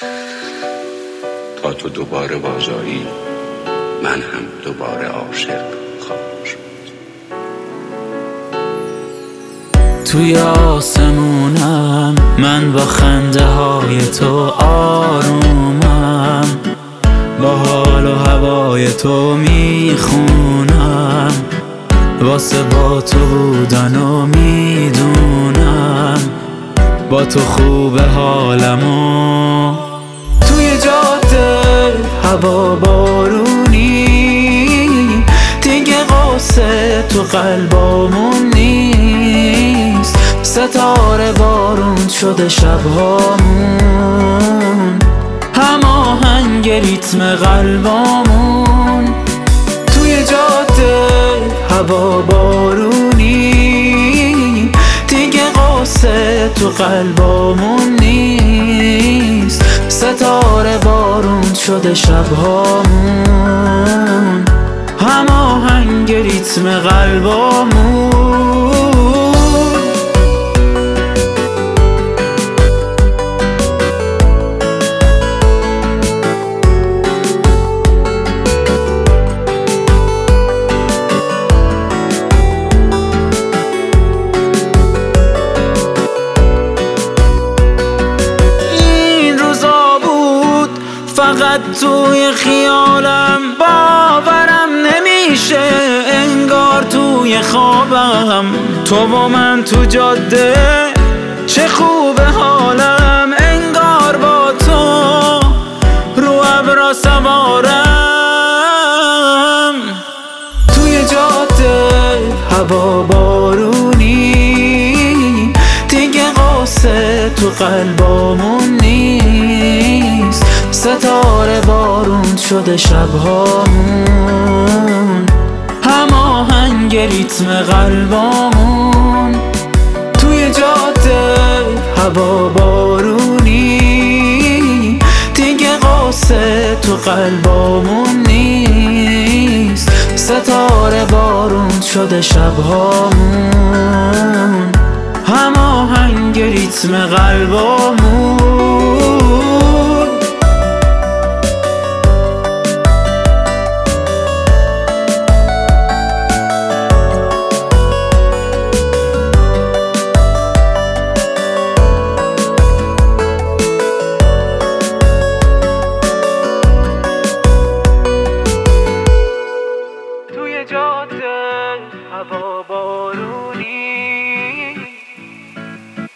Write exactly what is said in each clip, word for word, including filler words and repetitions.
تا تو دوباره بازایی من هم دوباره عاشق خواهم شد. توی آسمونم من با خنده های تو آرومم، با حال و هوای تو میخونم، واسه با تو بودن و میدونم با تو خوب حالمو. توی جاده هوا بارونی دیگه قصه تو قلبامون نیست، ستاره بارون شده شبهامون، هماهنگ ریتم قلبامون. توی جاده هوا بارونی دیگه قصه تو قلبامون نیست، ستاره بارون شده شبهامون، هماهنگ ریتم قلبامون. فقط توی خیالم باورم نمیشه، انگار توی خوابم تو با من تو جاده، چه خوبه حالم انگار با تو رو ابرا سوارم. توی جاده هوا بارونی دیگه قصه تو قلبامون نیست، ستاره بارون شده شبهامون، هماهنگ ریتم قلبامون. توی جاده هوا بارونی دیگه قصه تو قلبامون نیست، ستاره بارون شده شبهامون، هماهنگ ریتم قلبامون. جاده هوا بارونی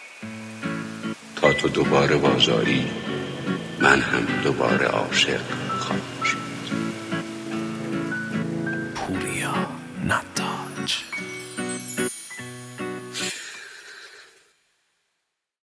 تا تو دوباره بازاری من هم دوباره عاشق